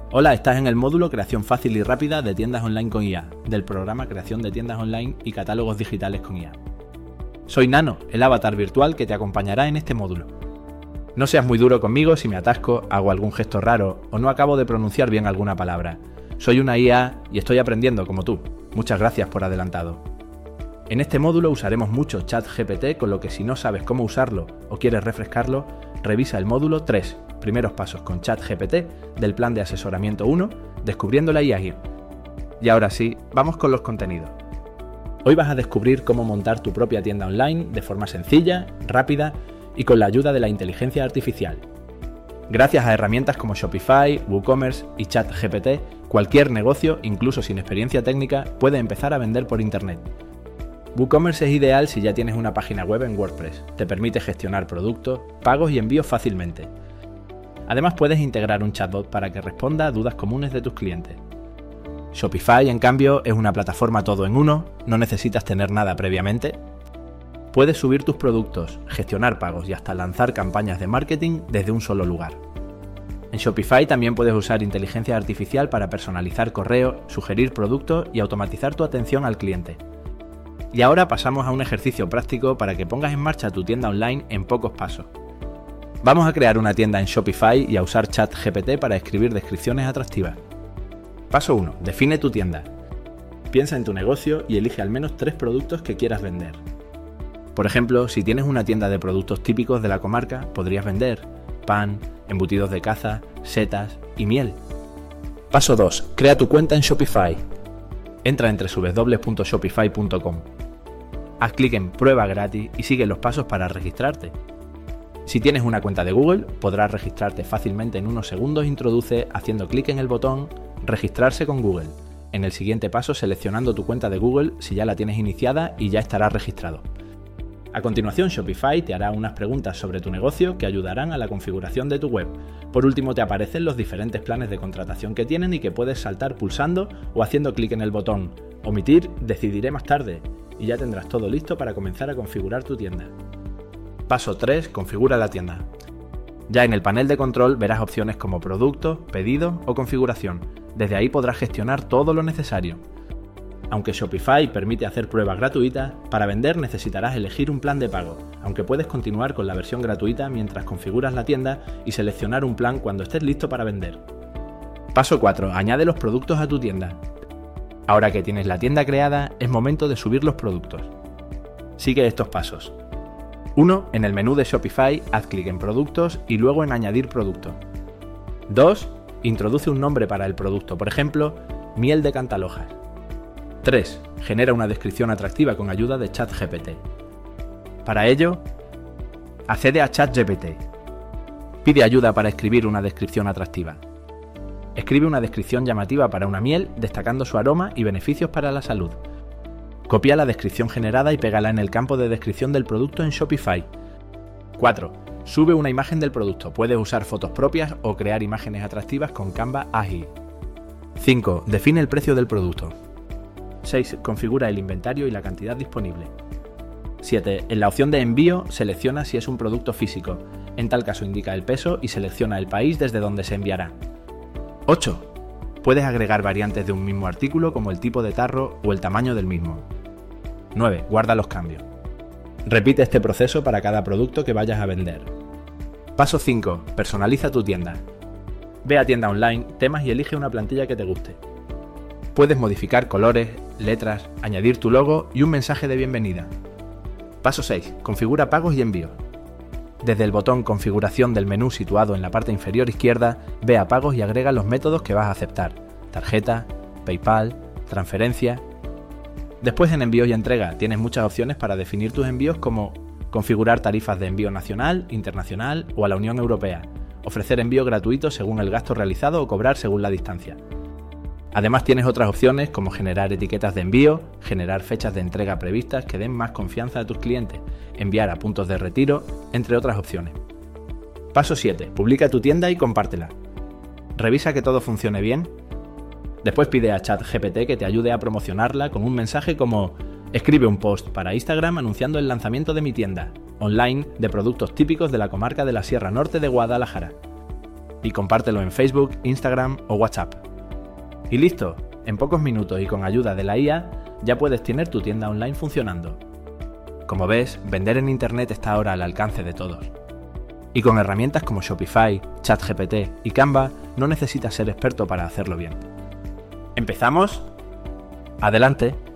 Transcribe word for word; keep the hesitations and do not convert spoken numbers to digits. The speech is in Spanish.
Hola, estás en el módulo Creación fácil y rápida de tiendas online con I A, del programa Creación de tiendas online y catálogos digitales con I A. Soy Nano, el avatar virtual que te acompañará en este módulo. No seas muy duro conmigo si me atasco, hago algún gesto raro o no acabo de pronunciar bien alguna palabra. Soy una I A y estoy aprendiendo como tú. Muchas gracias por adelantado. En este módulo usaremos mucho ChatGPT, con lo que si no sabes cómo usarlo o quieres refrescarlo, revisa el módulo tres, primeros pasos con ChatGPT, del plan de asesoramiento uno, descubriendo la I A. Y ahora sí, vamos con los contenidos. Hoy vas a descubrir cómo montar tu propia tienda online de forma sencilla, rápida y con la ayuda de la inteligencia artificial. Gracias a herramientas como Shopify, WooCommerce y ChatGPT, cualquier negocio, incluso sin experiencia técnica, puede empezar a vender por Internet. WooCommerce es ideal si ya tienes una página web en WordPress. Te permite gestionar productos, pagos y envíos fácilmente. Además, puedes integrar un chatbot para que responda a dudas comunes de tus clientes. Shopify, en cambio, es una plataforma todo en uno, no necesitas tener nada previamente. Puedes subir tus productos, gestionar pagos y hasta lanzar campañas de marketing desde un solo lugar. En Shopify también puedes usar inteligencia artificial para personalizar correos, sugerir productos y automatizar tu atención al cliente. Y ahora pasamos a un ejercicio práctico para que pongas en marcha tu tienda online en pocos pasos. Vamos a crear una tienda en Shopify y a usar ChatGPT para escribir descripciones atractivas. Paso uno. Define tu tienda. Piensa en tu negocio y elige al menos tres productos que quieras vender. Por ejemplo, si tienes una tienda de productos típicos de la comarca, podrías vender pan, embutidos de caza, setas y miel. Paso dos. Crea tu cuenta en Shopify. Entra en doble u doble u doble u punto shopify punto com. Haz clic en Prueba gratis y sigue los pasos para registrarte. Si tienes una cuenta de Google, podrás registrarte fácilmente en unos segundos. Introduce haciendo clic en el botón Registrarse con Google. En el siguiente paso, seleccionando tu cuenta de Google si ya la tienes iniciada y ya estarás registrado. A continuación, Shopify te hará unas preguntas sobre tu negocio que ayudarán a la configuración de tu web. Por último, te aparecen los diferentes planes de contratación que tienen y que puedes saltar pulsando o haciendo clic en el botón Omitir, decidiré más tarde, y ya tendrás todo listo para comenzar a configurar tu tienda. Paso tres. Configura la tienda. Ya en el panel de control verás opciones como Producto, Pedido o Configuración. Desde ahí podrás gestionar todo lo necesario. Aunque Shopify permite hacer pruebas gratuitas, para vender necesitarás elegir un plan de pago, aunque puedes continuar con la versión gratuita mientras configuras la tienda y seleccionar un plan cuando estés listo para vender. Paso cuatro. Añade los productos a tu tienda. Ahora que tienes la tienda creada, es momento de subir los productos. Sigue estos pasos. uno. En el menú de Shopify, haz clic en Productos y luego en Añadir producto. dos. Introduce un nombre para el producto, por ejemplo, miel de Cantalojas. tres. Genera una descripción atractiva con ayuda de ChatGPT. Para ello, accede a ChatGPT. Pide ayuda para escribir una descripción atractiva. Escribe una descripción llamativa para una miel, destacando su aroma y beneficios para la salud. Copia la descripción generada y pégala en el campo de descripción del producto en Shopify. cuatro. Sube una imagen del producto. Puedes usar fotos propias o crear imágenes atractivas con Canva ágil. cinco. Define el precio del producto. seis. Configura el inventario y la cantidad disponible. siete. En la opción de envío, selecciona si es un producto físico. En tal caso, indica el peso y selecciona el país desde donde se enviará. ocho. Puedes agregar variantes de un mismo artículo como el tipo de tarro o el tamaño del mismo. nueve. Guarda los cambios. Repite este proceso para cada producto que vayas a vender. Paso cinco. Personaliza tu tienda. Ve a tienda online, temas y elige una plantilla que te guste. Puedes modificar colores, letras, añadir tu logo y un mensaje de bienvenida. Paso seis. Configura pagos y envíos. Desde el botón Configuración del menú situado en la parte inferior izquierda, ve a pagos y agrega los métodos que vas a aceptar: tarjeta, PayPal, transferencia. Después, en envíos y entrega, tienes muchas opciones para definir tus envíos, como configurar tarifas de envío nacional, internacional o a la Unión Europea, ofrecer envío gratuito según el gasto realizado o cobrar según la distancia. Además, tienes otras opciones como generar etiquetas de envío, generar fechas de entrega previstas que den más confianza a tus clientes, enviar a puntos de retiro, entre otras opciones. Paso siete. Publica tu tienda y compártela. Revisa que todo funcione bien. Después pide a ChatGPT que te ayude a promocionarla con un mensaje como: escribe un post para Instagram anunciando el lanzamiento de mi tienda online de productos típicos de la comarca de la Sierra Norte de Guadalajara. y compártelo en Facebook, Instagram o WhatsApp. Y listo, en pocos minutos y con ayuda de la I A ya puedes tener tu tienda online funcionando. Como ves, vender en Internet está ahora al alcance de todos. Y con herramientas como Shopify, ChatGPT y Canva no necesitas ser experto para hacerlo bien. ¿Empezamos? ¡Adelante!